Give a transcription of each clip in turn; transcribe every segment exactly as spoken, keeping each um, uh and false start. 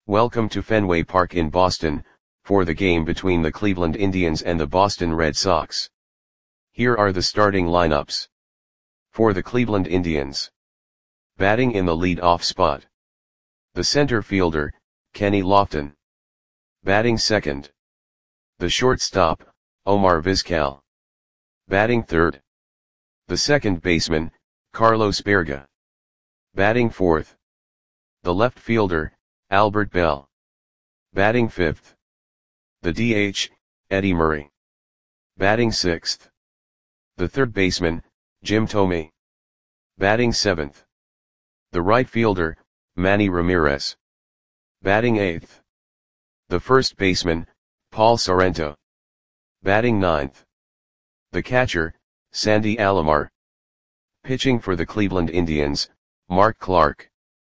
Welcome to Fenway Park in Boston, for the game between the Cleveland Indians and the Boston Red Sox. Here are the starting lineups. For the Cleveland Indians. Batting in the lead-off spot. The center fielder, Kenny Lofton. Batting second. The shortstop, Omar Vizquel. Batting third. The second baseman, Carlos Baerga. Batting fourth. The left fielder, Albert Belle. Batting fifth. The D H, Eddie Murray. Batting sixth. The third baseman, Jim Thome. Batting seventh. The right fielder, Manny Ramirez. Batting eighth. The first baseman, Paul Sorrento. Batting ninth. The catcher, Sandy Alomar. Pitching for the Cleveland Indians, Mark Clark.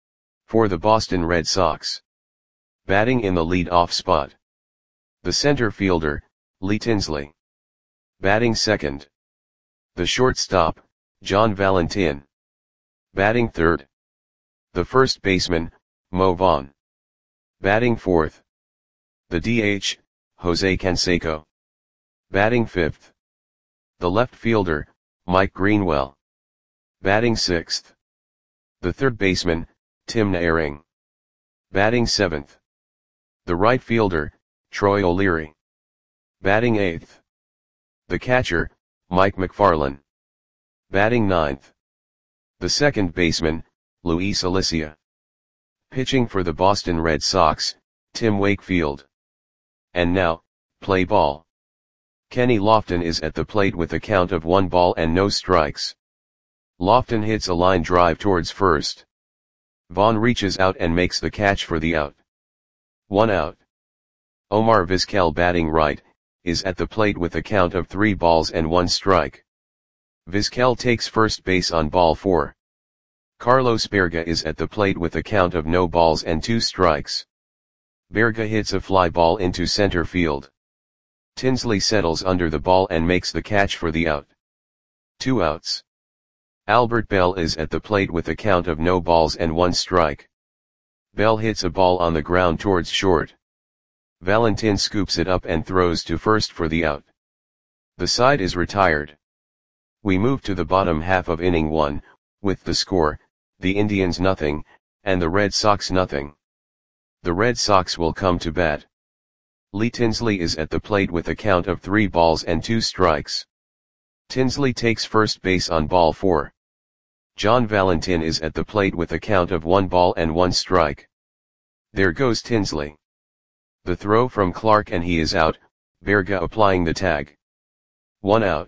For the Boston Red Sox. Batting in the lead-off spot. The center fielder, Lee Tinsley. Batting second. The shortstop, John Valentin. Batting third. The first baseman, Mo Vaughn. Batting fourth. The D H, Jose Canseco. Batting fifth. The left fielder, Mike Greenwell. Batting sixth. The third baseman, Tim Naehring. Batting seventh. The right fielder, Troy O'Leary. Batting eighth. The catcher, Mike McFarland. Batting ninth. The second baseman, Luis Alicia. Pitching for the Boston Red Sox, Tim Wakefield. And now, play ball. Kenny Lofton is at the plate with a count of one ball and no strikes. Lofton hits a line drive towards first. Vaughn reaches out and makes the catch for the out. One out. Omar Vizquel, batting right, is at the plate with a count of three balls and one strike. Vizquel takes first base on ball four. Carlos Baerga is at the plate with a count of no balls and two strikes. Baerga hits a fly ball into center field. Tinsley settles under the ball and makes the catch for the out. Two outs. Albert Belle is at the plate with a count of no balls and one strike. Belle hits a ball on the ground towards short. Valentin scoops it up and throws to first for the out. The side is retired. We move to the bottom half of inning one, with the score, the Indians nothing, and the Red Sox nothing. The Red Sox will come to bat. Lee Tinsley is at the plate with a count of three balls and two strikes. Tinsley takes first base on ball four. John Valentin is at the plate with a count of one ball and one strike. There goes Tinsley. The throw from Clark and he is out, Baerga applying the tag. One out.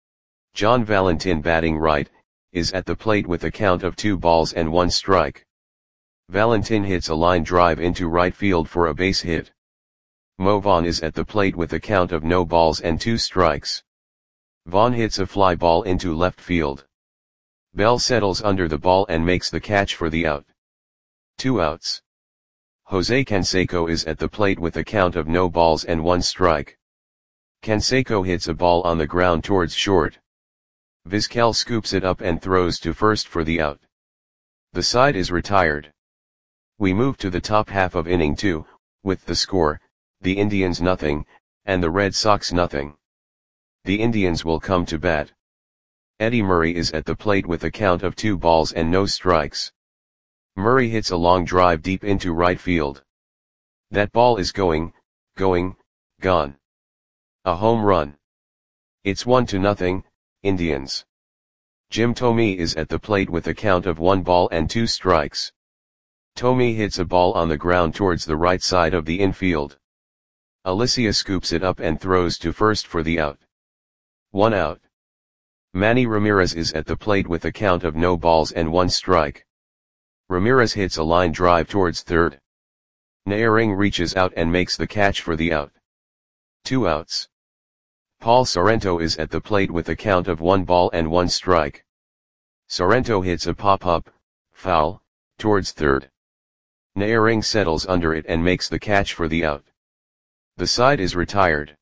John Valentin, batting right, is at the plate with a count of two balls and one strike. Valentin hits a line drive into right field for a base hit. Mo Vaughn is at the plate with a count of no balls and two strikes. Vaughn hits a fly ball into left field. Belle settles under the ball and makes the catch for the out. Two outs. Jose Canseco is at the plate with a count of no balls and one strike. Canseco hits a ball on the ground towards short. Vizquel scoops it up and throws to first for the out. The side is retired. We move to the top half of inning two, with the score, the Indians nothing, and the Red Sox nothing. The Indians will come to bat. Eddie Murray is at the plate with a count of two balls and no strikes. Murray hits a long drive deep into right field. That ball is going, going, gone. A home run. It's one to nothing, Indians. Jim Thome is at the plate with a count of one ball and two strikes. Thome hits a ball on the ground towards the right side of the infield. Alicia scoops it up and throws to first for the out. One out. Manny Ramirez is at the plate with a count of no balls and one strike. Ramirez hits a line drive towards third. Naehring reaches out and makes the catch for the out. Two outs. Paul Sorrento is at the plate with a count of one ball and one strike. Sorrento hits a pop-up, foul, towards third. Naehring settles under it and makes the catch for the out. The side is retired.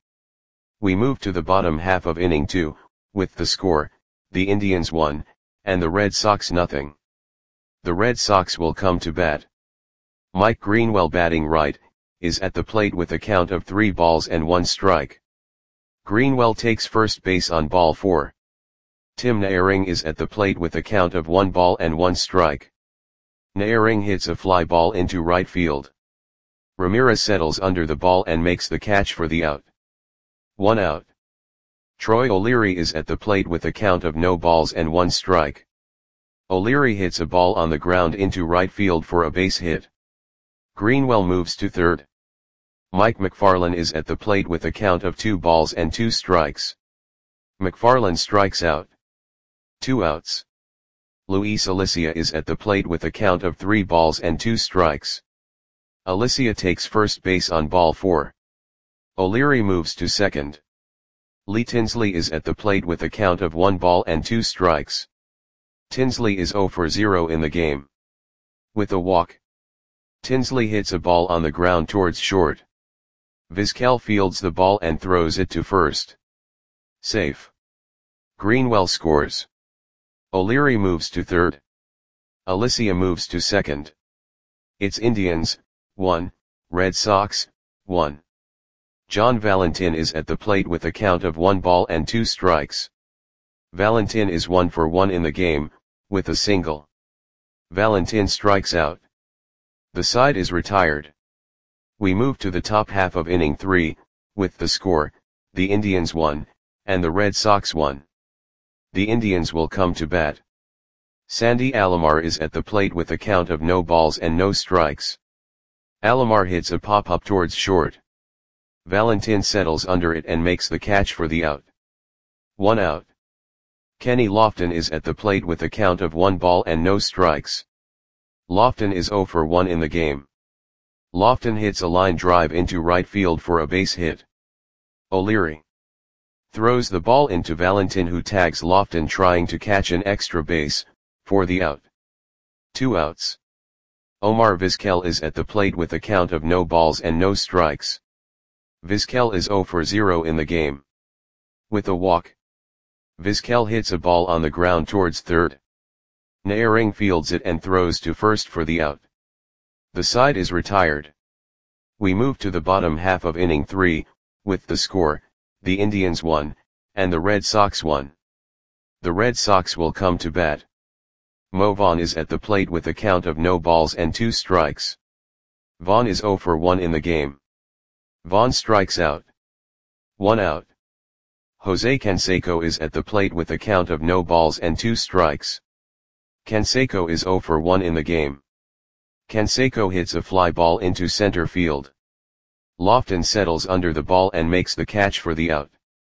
We move to the bottom half of inning two, with the score, the Indians one, and the Red Sox nothing. The Red Sox will come to bat. Mike Greenwell batting right, is at the plate with a count of three balls and one strike. Greenwell takes first base on ball four. Tim Naehring is at the plate with a count of one ball and one strike. Naehring hits a fly ball into right field. Ramirez settles under the ball and makes the catch for the out. One out. Troy O'Leary is at the plate with a count of no balls and one strike. O'Leary hits a ball on the ground into right field for a base hit. Greenwell moves to third. Mike McFarland is at the plate with a count of two balls and two strikes. McFarland strikes out. Two outs. Luis Alicia is at the plate with a count of three balls and two strikes. Alicia takes first base on ball four. O'Leary moves to second. Lee Tinsley is at the plate with a count of one ball and two strikes. Tinsley is zero for zero in the game. With a walk, Tinsley hits a ball on the ground towards short. Vizquel fields the ball and throws it to first. Safe. Greenwell scores. O'Leary moves to third. Alicia moves to second. It's Indians, one, Red Sox, one. John Valentin is at the plate with a count of one ball and two strikes. Valentin is one for one in the game, with a single. Valentin strikes out. The side is retired. We move to the top half of inning three, with the score, the Indians won, and the Red Sox won. The Indians will come to bat. Sandy Alomar is at the plate with a count of no balls and no strikes. Alomar hits a pop-up towards short. Valentin settles under it and makes the catch for the out. One out. Kenny Lofton is at the plate with a count of one ball and no strikes. Lofton is zero for one in the game. Lofton hits a line drive into right field for a base hit. O'Leary throws the ball into Valentin, who tags Lofton trying to catch an extra base, for the out. Two outs. Omar Vizquel is at the plate with a count of no balls and no strikes. Vizquel is zero for zero in the game. With a walk, Vizquel hits a ball on the ground towards third. Naehring fields it and throws to first for the out. The side is retired. We move to the bottom half of inning three, with the score, the Indians won, and the Red Sox won. The Red Sox will come to bat. Mo Vaughn is at the plate with a count of no balls and two strikes. Vaughn is zero for one in the game. Vaughn strikes out. One out. Jose Canseco is at the plate with a count of no balls and two strikes. Canseco is zero for one in the game. Canseco hits a fly ball into center field. Lofton settles under the ball and makes the catch for the out.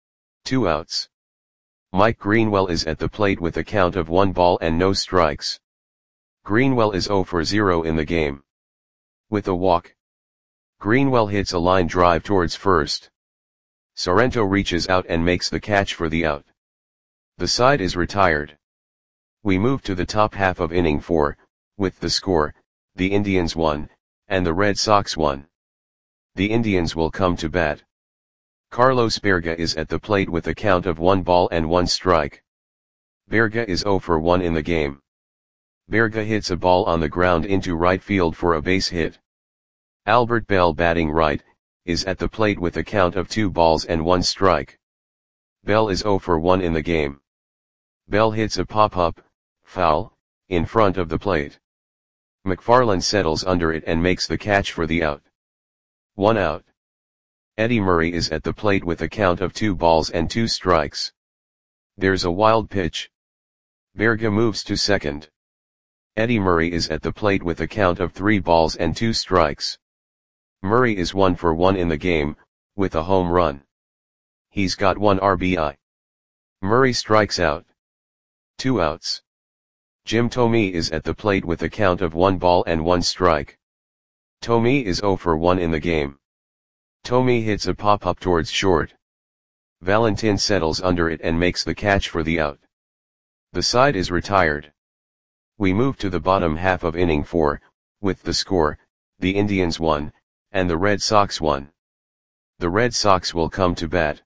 Two outs. Mike Greenwell is at the plate with a count of one ball and no strikes. Greenwell is zero for zero in the game. With a walk, Greenwell hits a line drive towards first. Sorrento reaches out and makes the catch for the out. The side is retired. We move to the top half of inning four, with the score, the Indians won, and the Red Sox won. The Indians will come to bat. Carlos Berga is at the plate with a count of one ball and one strike. Berga is zero for one in the game. Berga hits a ball on the ground into right field for a base hit. Albert Bell batting right, is at the plate with a count of two balls and one strike. Bell is zero for one in the game. Bell hits a pop-up, foul, in front of the plate. McFarland settles under it and makes the catch for the out. One out. Eddie Murray is at the plate with a count of two balls and two strikes. There's a wild pitch. Berga moves to second. Eddie Murray is at the plate with a count of three balls and two strikes. Murray is one for one in the game, with a home run. He's got one R B I. Murray strikes out. Two outs. Jim Thome is at the plate with a count of one ball and one strike. Thome is zero for one in the game. Thome hits a pop-up towards short. Valentin settles under it and makes the catch for the out. The side is retired. We move to the bottom half of inning four, with the score, the Indians won, and the Red Sox won. The Red Sox will come to bat.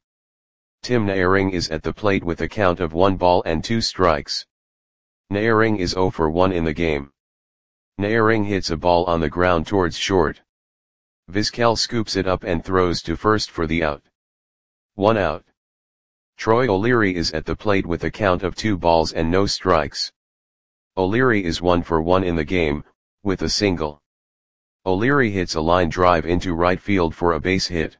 Tim Naehring is at the plate with a count of one ball and two strikes. Naehring is zero for one in the game. Naehring hits a ball on the ground towards short. Vizquel scoops it up and throws to first for the out. One out. Troy O'Leary is at the plate with a count of two balls and no strikes. O'Leary is one for one in the game, with a single. O'Leary hits a line drive into right field for a base hit.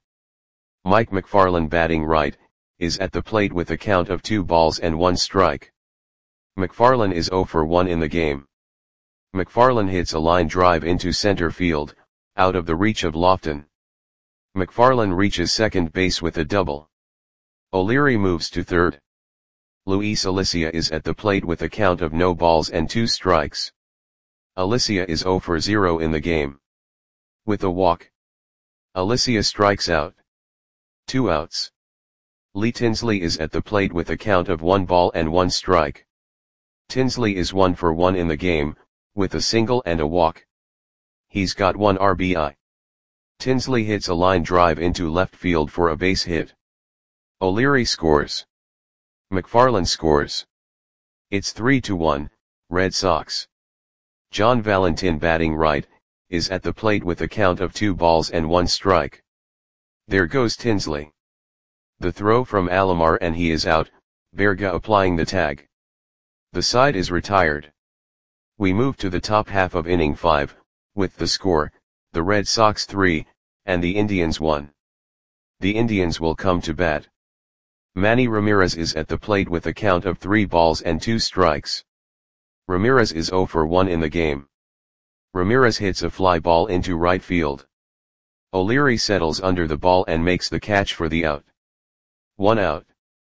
Mike McFarland, batting right, is at the plate with a count of two balls and one strike. McFarland is zero for one in the game. McFarland hits a line drive into center field, out of the reach of Lofton. McFarland reaches second base with a double. O'Leary moves to third. Luis Alicia is at the plate with a count of no balls and two strikes. Alicia is zero for zero in the game. With a walk, Alicia strikes out. Two outs. Lee Tinsley is at the plate with a count of one ball and one strike. Tinsley is one for one in the game, with a single and a walk. He's got one R B I. Tinsley hits a line drive into left field for a base hit. O'Leary scores. McFarland scores. It's three to one, Red Sox. John Valentin, batting right, is at the plate with a count of two balls and one strike. There goes Tinsley. The throw from Alomar and he is out, Berga applying the tag. The side is retired. We move to the top half of inning five, with the score, the Red Sox three, and the Indians one. The Indians will come to bat. Manny Ramirez is at the plate with a count of three balls and two strikes. Ramirez is zero for one in the game. Ramirez hits a fly ball into right field. O'Leary settles under the ball and makes the catch for the out. One out.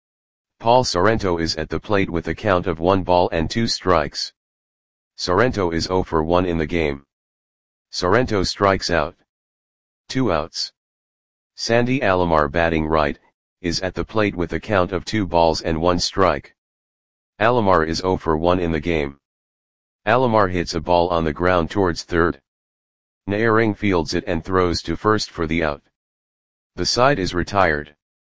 Paul Sorrento is at the plate with a count of one ball and two strikes. Sorrento is zero for one in the game. Sorrento strikes out. Two outs. Sandy Alomar, batting right, is at the plate with a count of two balls and one strike. Alomar is zero for one in the game. Alomar hits a ball on the ground towards third. Naehring fields it and throws to first for the out. The side is retired.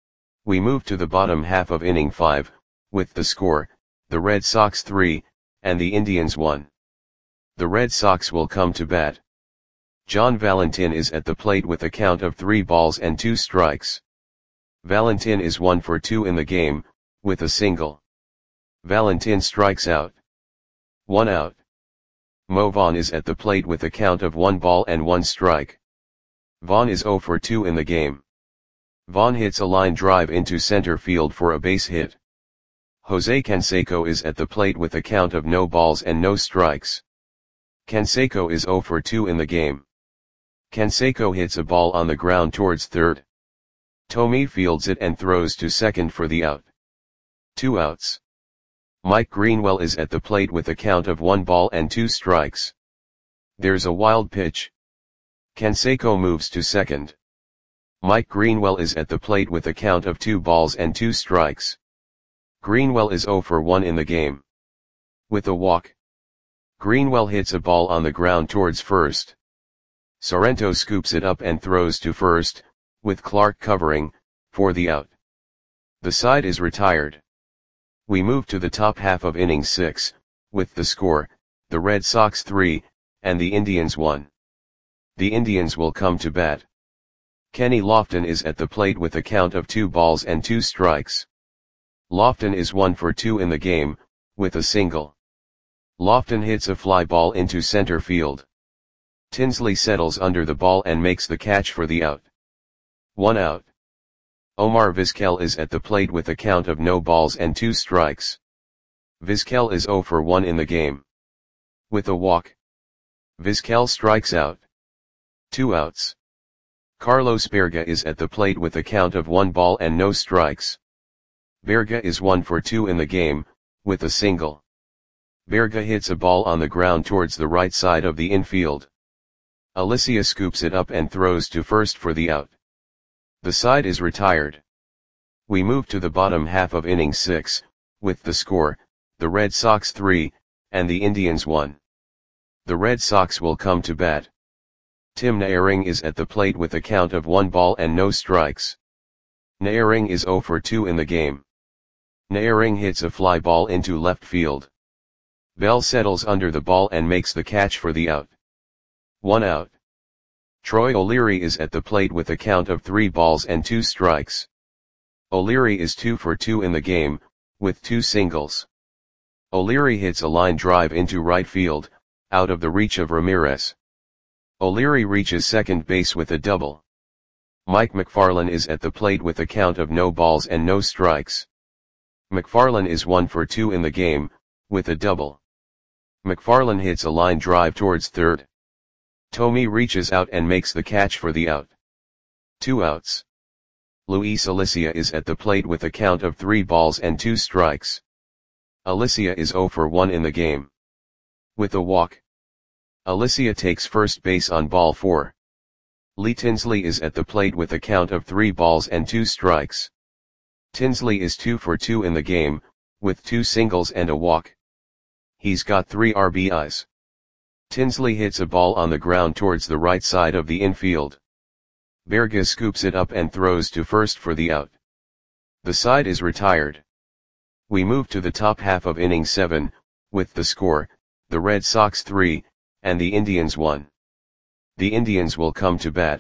We move to the bottom half of inning five, with the score, the Red Sox three, and the Indians one. The Red Sox will come to bat. John Valentin is at the plate with a count of three balls and two strikes. Valentin is one for two in the game, with a single. Valentin strikes out. One out. Mo Vaughn is at the plate with a count of one ball and one strike. Vaughn is zero for two in the game. Vaughn hits a line drive into center field for a base hit. Jose Canseco is at the plate with a count of no balls and no strikes. Canseco is zero for two in the game. Canseco hits a ball on the ground towards third. Tomei fields it and throws to second for the out. Two outs. Mike Greenwell is at the plate with a count of one ball and two strikes. There's a wild pitch. Canseco moves to second. Mike Greenwell is at the plate with a count of two balls and two strikes. Greenwell is zero for one in the game. With a walk, Greenwell hits a ball on the ground towards first. Sorrento scoops it up and throws to first, with Clark covering, for the out. The side is retired. We move to the top half of inning six, with the score, the Red Sox three, and the Indians one. The Indians will come to bat. Kenny Lofton is at the plate with a count of two balls and two strikes. Lofton is one for two in the game, with a single. Lofton hits a fly ball into center field. Tinsley settles under the ball and makes the catch for the out. One out. Omar Vizquel is at the plate with a count of no balls and two strikes. Vizquel is zero for one in the game. With a walk, Vizquel strikes out. Two outs. Carlos Berga is at the plate with a count of one ball and no strikes. Berga is one for two in the game, with a single. Berga hits a ball on the ground towards the right side of the infield. Alicia scoops it up and throws to first for the out. The side is retired. We move to the bottom half of inning six, with the score, the Red Sox three, and the Indians one. The Red Sox will come to bat. Tim Naehring is at the plate with a count of one ball and no strikes. Naehring is zero for two in the game. Naehring hits a fly ball into left field. Bell settles under the ball and makes the catch for the out. One out. Troy O'Leary is at the plate with a count of three balls and two strikes. O'Leary is two for two in the game, with two singles. O'Leary hits a line drive into right field, out of the reach of Ramirez. O'Leary reaches second base with a double. Mike McFarland is at the plate with a count of no balls and no strikes. McFarland is one for two in the game, with a double. McFarland hits a line drive towards third. Thome reaches out and makes the catch for the out. Two outs. Luis Alicia is at the plate with a count of three balls and two strikes. Alicia is zero for one in the game. With a walk. Alicia takes first base on ball four. Lee Tinsley is at the plate with a count of three balls and two strikes. Tinsley is two for two in the game, with two singles and a walk. He's got three R B Is. Tinsley hits a ball on the ground towards the right side of the infield. Berga scoops it up and throws to first for the out. The side is retired. We move to the top half of inning seven, with the score, the Red Sox three, and the Indians one. The Indians will come to bat.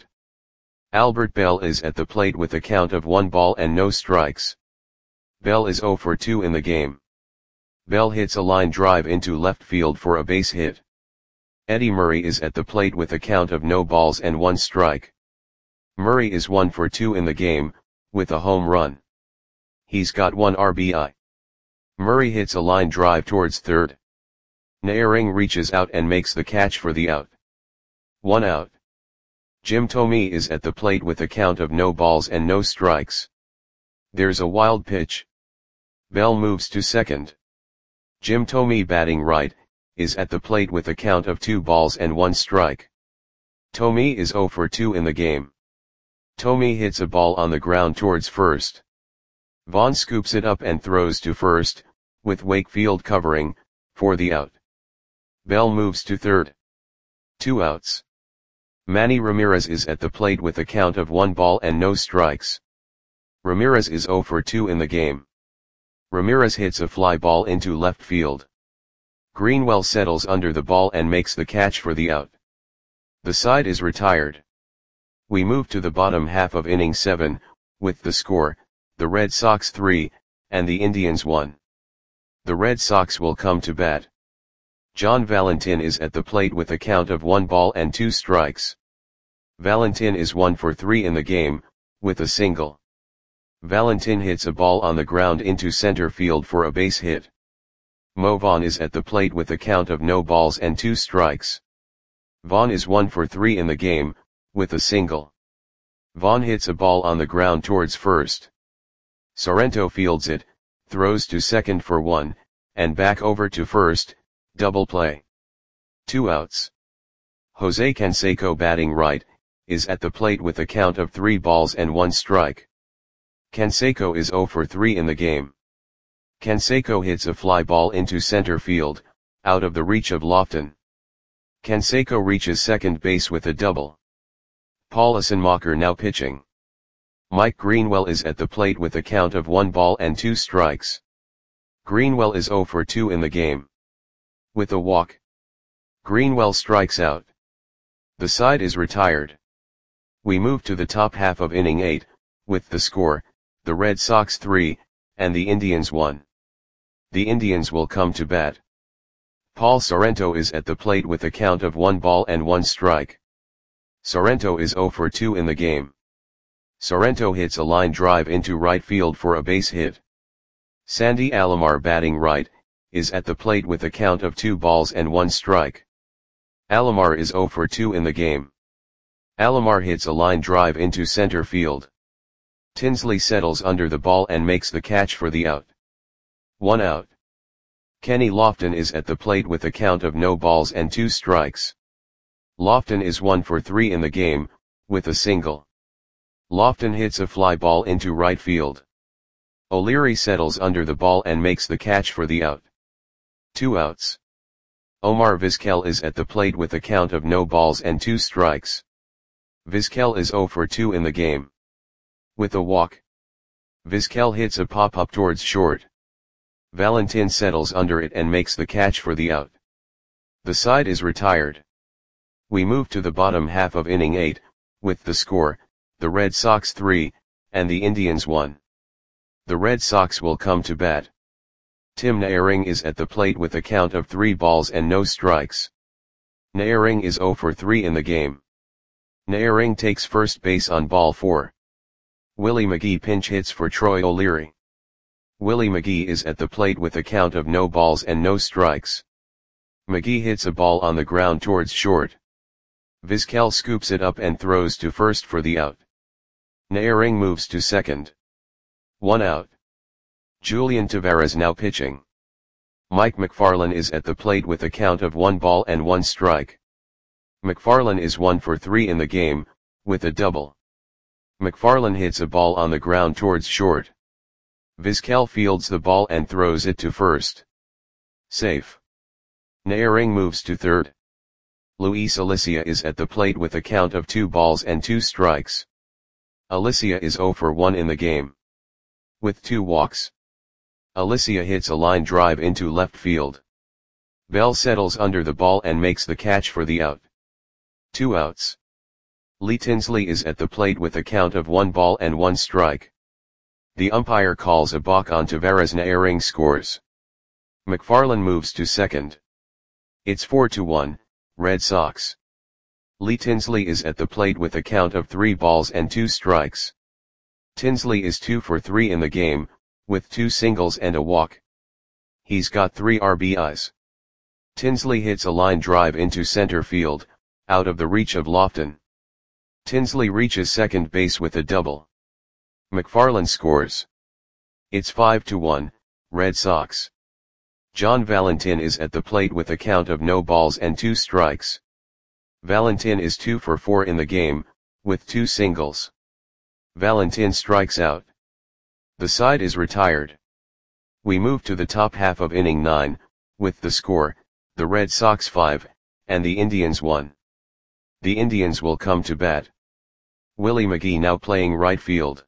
Albert Bell is at the plate with a count of one ball and no strikes. Bell is zero for two in the game. Bell hits a line drive into left field for a base hit. Eddie Murray is at the plate with a count of no balls and one strike. Murray is one for two in the game, with a home run. He's got one R B I. Murray hits a line drive towards third. Naehring reaches out and makes the catch for the out. One out. Jim Thome is at the plate with a count of no balls and no strikes. There's a wild pitch. Bell moves to second. Jim Thome, batting right, is at the plate with a count of two balls and one strike. Thome is zero for two in the game. Thome hits a ball on the ground towards first. Vaughn scoops it up and throws to first, with Wakefield covering, for the out. Bell moves to third. Two outs. Manny Ramirez is at the plate with a count of one ball and no strikes. Ramirez is zero for two in the game. Ramirez hits a fly ball into left field. Greenwell settles under the ball and makes the catch for the out. The side is retired. We move to the bottom half of inning seven, with the score, the Red Sox three, and the Indians one. The Red Sox will come to bat. John Valentin is at the plate with a count of one ball and two strikes. Valentin is one for three in the game, with a single. Valentin hits a ball on the ground into center field for a base hit. Mo Vaughn is at the plate with a count of no balls and two strikes. Vaughn is one for three in the game, with a single. Vaughn hits a ball on the ground towards first. Sorrento fields it, throws to second for one, and back over to first, double play. Two outs. Jose Canseco, batting right, is at the plate with a count of three balls and one strike. Canseco is zero for three in the game. Canseco hits a fly ball into center field, out of the reach of Lofton. Canseco reaches second base with a double. Paul Assenmacher now pitching. Mike Greenwell is at the plate with a count of one ball and two strikes. Greenwell is zero for two in the game. With a walk. Greenwell strikes out. The side is retired. We move to the top half of inning eight, with the score, the Red Sox three, and the Indians one. The Indians will come to bat. Paul Sorrento is at the plate with a count of one ball and one strike. Sorrento is zero for two in the game. Sorrento hits a line drive into right field for a base hit. Sandy Alomar, batting right, is at the plate with a count of two balls and one strike. Alomar is zero for two in the game. Alomar hits a line drive into center field. Tinsley settles under the ball and makes the catch for the out. One out. Kenny Lofton is at the plate with a count of no balls and two strikes. Lofton is one for three in the game, with a single. Lofton hits a fly ball into right field. O'Leary settles under the ball and makes the catch for the out. Two outs. Omar Vizquel is at the plate with a count of no balls and two strikes. Vizquel is zero for two in the game. With a walk. Vizquel hits a pop-up towards short. Valentin settles under it and makes the catch for the out. The side is retired. We move to the bottom half of inning eight, with the score, the Red Sox three, and the Indians one. The Red Sox will come to bat. Tim Naehring is at the plate with a count of three balls and no strikes. Naehring is zero for three in the game. Naehring takes first base on ball four. Willie McGee pinch hits for Troy O'Leary. Willie McGee is at the plate with a count of no balls and no strikes. McGee hits a ball on the ground towards short. Vizquel scoops it up and throws to first for the out. Naehring moves to second. One out. Julian Tavarez now pitching. Mike McFarland is at the plate with a count of one ball and one strike. McFarland is one for three in the game, with a double. McFarland hits a ball on the ground towards short. Vizquel fields the ball and throws it to first. Safe. Naehring moves to third. Luis Alicia is at the plate with a count of two balls and two strikes. Alicia is zero for one in the game. With two walks. Alicia hits a line drive into left field. Bell settles under the ball and makes the catch for the out. Two outs. Lee Tinsley is at the plate with a count of one ball and one strike. The umpire calls a balk on Tavarez. Naehring scores. McFarland moves to second. It's four to one, Red Sox. Lee Tinsley is at the plate with a count of three balls and two strikes. Tinsley is two for three in the game, with two singles and a walk. He's got three R B Is. Tinsley hits a line drive into center field, out of the reach of Lofton. Tinsley reaches second base with a double. McFarland scores. It's five to one, Red Sox. John Valentin is at the plate with a count of no balls and two strikes. Valentin is two for four in the game, with two singles. Valentin strikes out. The side is retired. We move to the top half of inning nine, with the score, the Red Sox five, and the Indians one. The Indians will come to bat. Willie McGee now playing right field.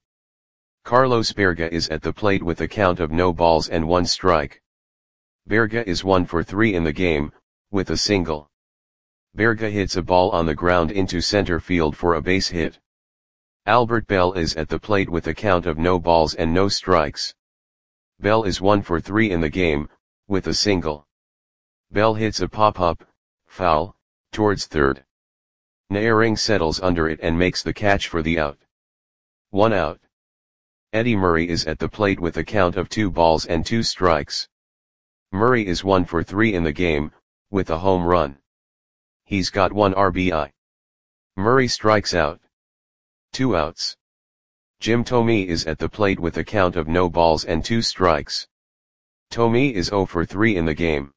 Carlos Berga is at the plate with a count of no balls and one strike. Berga is one for three in the game, with a single. Berga hits a ball on the ground into center field for a base hit. Albert Bell is at the plate with a count of no balls and no strikes. Bell is one for three in the game, with a single. Bell hits a pop-up, foul, towards third. Naehring settles under it and makes the catch for the out. One out. Eddie Murray is at the plate with a count of two balls and two strikes. Murray is one for three in the game, with a home run. He's got one R B I. Murray strikes out. Two outs. Jim Thome is at the plate with a count of no balls and two strikes. Thome is zero for three in the game.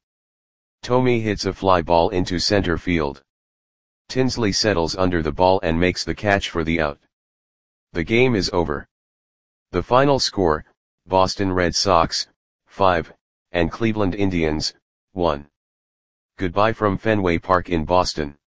Thome hits a fly ball into center field. Tinsley settles under the ball and makes the catch for the out. The game is over. The final score, Boston Red Sox, five, and Cleveland Indians, one. Goodbye from Fenway Park in Boston.